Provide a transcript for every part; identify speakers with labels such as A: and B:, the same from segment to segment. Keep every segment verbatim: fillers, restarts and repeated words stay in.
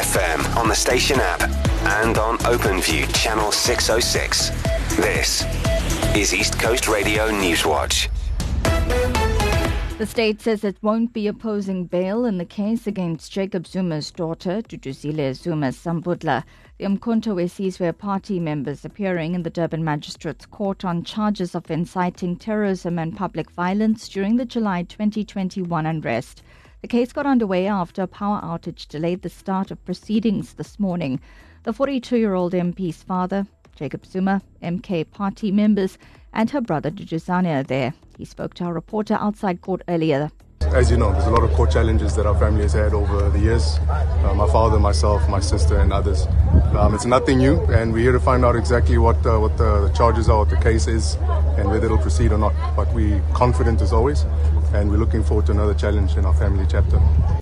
A: F M on the station app and on OpenView Channel six oh six. This is East Coast Radio Newswatch.
B: The state says it won't be opposing bail in the case against Jacob Zuma's daughter, Duduzile Zuma Sambudla. The Umkhonto we Sizwe party members appearing in the Durban Magistrates Court on charges of inciting terrorism and public violence during the July twenty twenty-one unrest. The case got underway after a power outage delayed the start of proceedings this morning. The forty-two-year-old M P's father, Jacob Zuma, M K party members, and her brother Duduzane are there. He spoke to our reporter outside court earlier.
C: As you know, there's a lot of court challenges that our family has had over the years. Uh, my father, myself, my sister and others. Um, it's nothing new, and we're here to find out exactly what uh, what the, the charges are, what the case is, and whether it'll proceed or not. But we're confident as always, and we're looking forward to another challenge in our family chapter.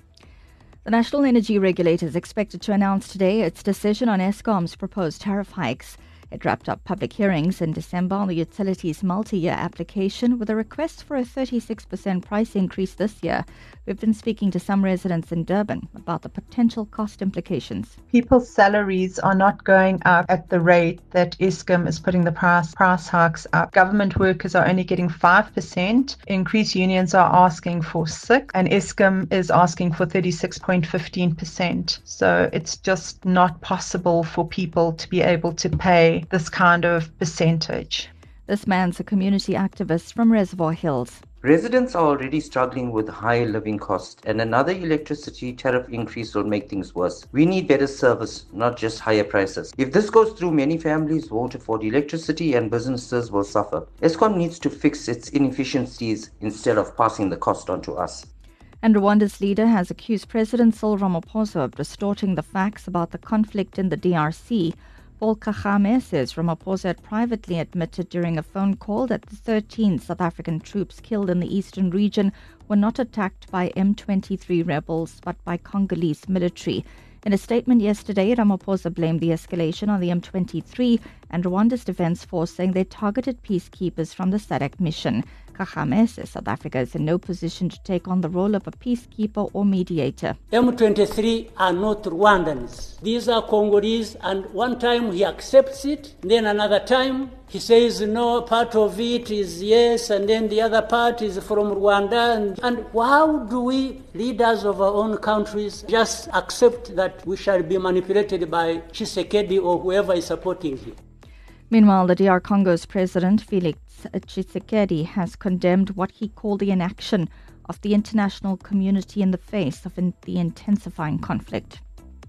B: The National Energy Regulator is expected to announce today its decision on Eskom's proposed tariff hikes. It wrapped up public hearings in December on the utility's multi-year application with a request for a thirty-six percent price increase this year. We've been speaking to some residents in Durban about the potential cost implications.
D: People's salaries are not going up at the rate that Eskom is putting the price price hikes up. Government workers are only getting five percent. Increased unions are asking for six, and Eskom is asking for thirty-six point one five percent. So it's just not possible for people to be able to pay this kind of percentage.
B: This man's a community activist from Reservoir Hills.
E: Residents are already struggling with higher living costs, and another electricity tariff increase will make things worse. We need better service, not just higher prices. If this goes through, many families won't afford electricity and businesses will suffer. Eskom needs to fix its inefficiencies instead of passing the cost on to us.
B: And Rwanda's leader has accused President Cyril Ramaphosa of distorting the facts about the conflict in the D R C. Paul Kagame says Ramaphosa had privately admitted during a phone call that the thirteen South African troops killed in the eastern region were not attacked by M twenty-three rebels but by Congolese military. In a statement yesterday, Ramaphosa blamed the escalation on the M twenty-three and Rwanda's defense force, saying they targeted peacekeepers from the S A D C mission. Kagame says South Africa is in no position to take on the role of a peacekeeper or mediator.
F: M twenty-three are not Rwandans. These are Congolese, and one time he accepts it, then another time he says no, part of it is yes, and then the other part is from Rwanda. And, and how do we, leaders of our own countries, just accept that we shall be manipulated by Tshisekedi or whoever is supporting him?
B: Meanwhile, the D R Congo's president, Felix Tshisekedi, has condemned what he called the inaction of the international community in the face of in the intensifying conflict.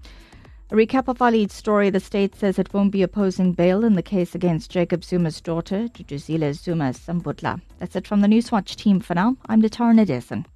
B: A recap of our lead story: the state says it won't be opposing bail in the case against Jacob Zuma's daughter, Duduzile Zuma Sambudla. That's it from the Newswatch team for now. I'm Latara Nadesan.